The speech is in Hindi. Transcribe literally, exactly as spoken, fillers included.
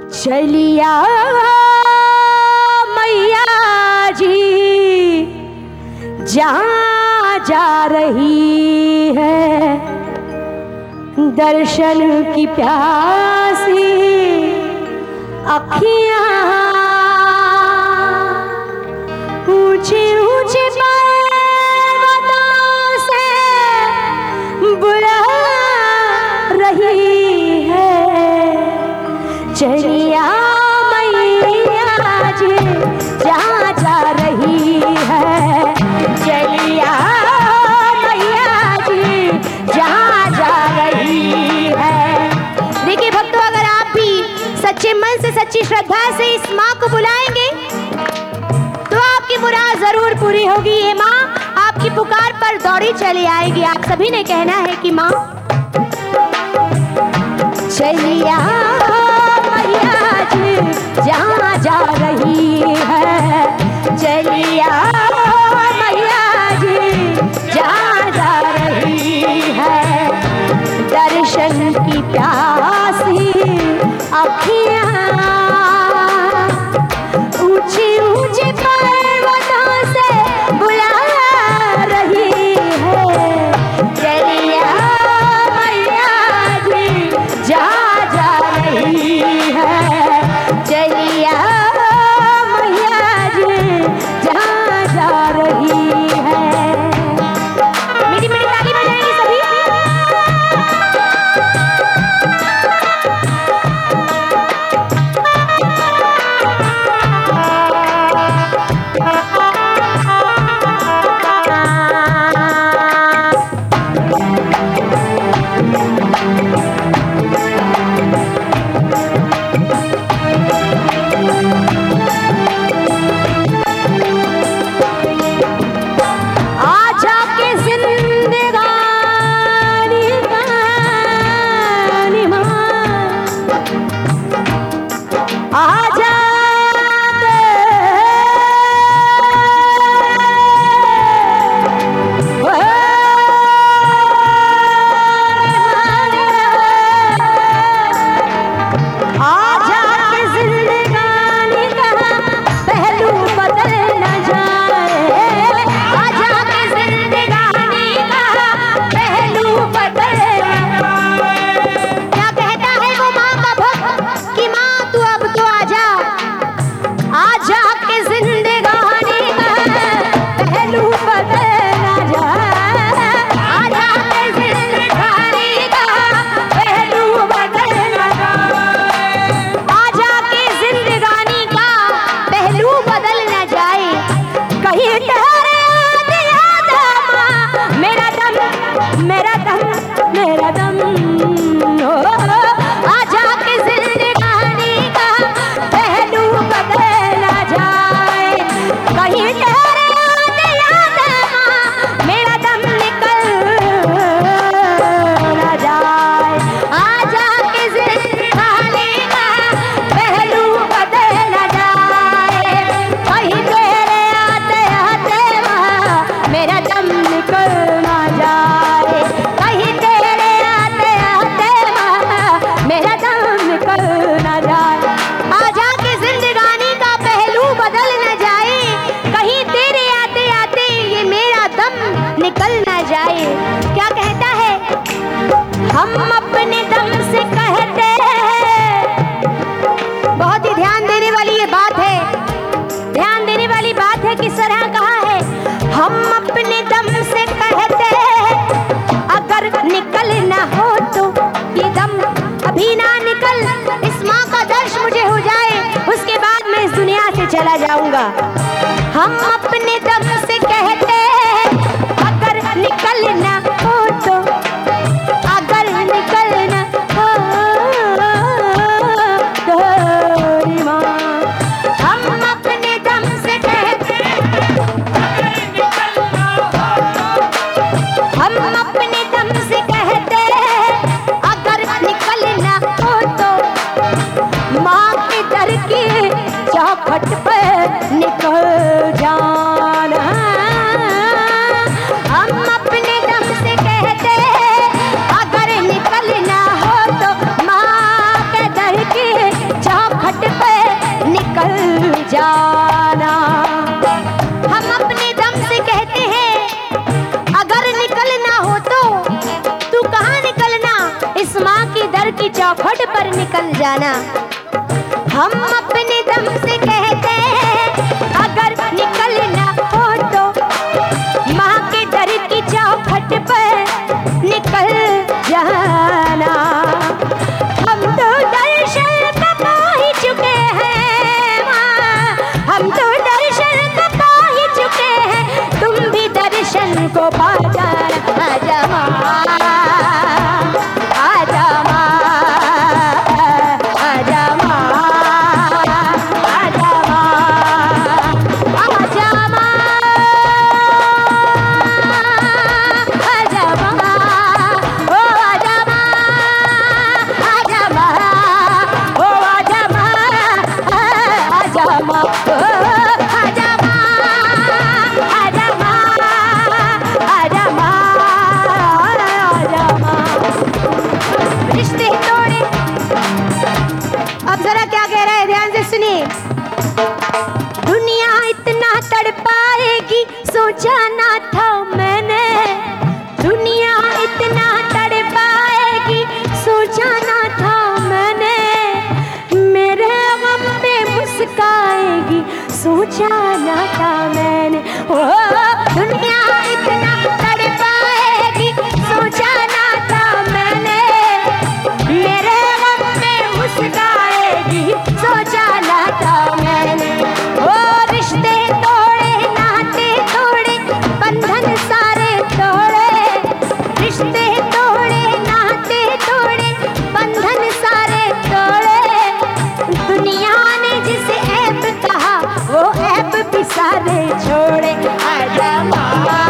चलिया मैया जी जहाँ जा रही है, दर्शन की प्यासी अखियाँ ऊंचे ऊंचे पर्वतों से बुला रही है। चलिया मैया जी जहाँ जा रही है, चलिया मैया जी जहाँ जा रही है। देखिए भक्तों, अगर आप भी सच्चे मन से सच्ची श्रद्धा से इस माँ को बुलाएंगे तो आपकी मुराद जरूर पूरी होगी। ये माँ आपकी पुकार पर दौड़ी चली आएगी। आप सभी ने कहना है कि माँ चलिया मैया जी जहाँ जा रही है, चलिया मैया जी जहाँ जा रही है। दर्शन की प्यासी अखियाँ ऊंची ऊंची पर्वतों से बुला रही है। चलिया मैया जी जहाँ जा रही है, चलिया मैया जी जहाँ जा रही है। मेरी मेरी ताली बजाएंगे सभी। हम अपने दम से कहते हैं, बहुत ही ध्यान देने वाली ये बात है, ध्यान देने वाली बात है। किस तरह कहा है, हम अपने दम से कहते हैं, अगर निकल ना हो तो ये दम अभी ना निकल, इस माँ का दर्श मुझे हो जाए, उसके बाद मैं इस दुनिया से चला जाऊंगा। हम अपने दम से कहते हैं, अगर निकल ना हो तो, अगर निकलना हो तो माँ, हम अपने दम से कहते हैं, हम अपने दम से कहते हैं, अगर निकलना हो तो माँ के दर की चौखट पर निकल जा। जाना। हम अपने दम से कहते हैं अगर निकलना हो तो तू कहाँ निकलना, इस माँ की दर की चौखट पर निकल जाना। हम अपने दम से कहते हैं अगर निकलना हो तो माँ के दर की चौखट पर निकल जाना। हम तो दर्शन का पा ही चुके हैं माँ, हम तो दर्शन का पा ही चुके हैं, तुम भी दर्शन को पा जाना। आजा माँ, आजा माँ, आजा माँ, आजा माँ, आजा माँ, आजा माँ, ओ आजा माँ, आजा माँ, ओ आजा माँ, आजा माँ, ओ आजा माँ, आजा माँ, आजा माँ, आजा माँ। रिश्ते तोड़े, अब जरा क्या कह रहा है ध्यान से सुनिए। दुनिया इतना तड़पाएगी सोचा ना था मैंने, दुनिया इतना तड़पाएगी सोचा ना था मैंने, मेरे गम पे मुस्काएगी सोचा ना था मैंने। ओ दुनिया इतना तड़पाएगी सोचा ना था मैंने, मेरे गम पे मुस्काएगी सोचा ना था मैंने। ओ रिश्ते तोड़े नाते तोड़े बंधन सारे तोड़े, रिश्ते तोड़े नाते तोड़े बंधन सारे तोड़े, दुनिया ने जिसे ऐब कहा वो ऐब भी सारे छोड़े। आजा माँ,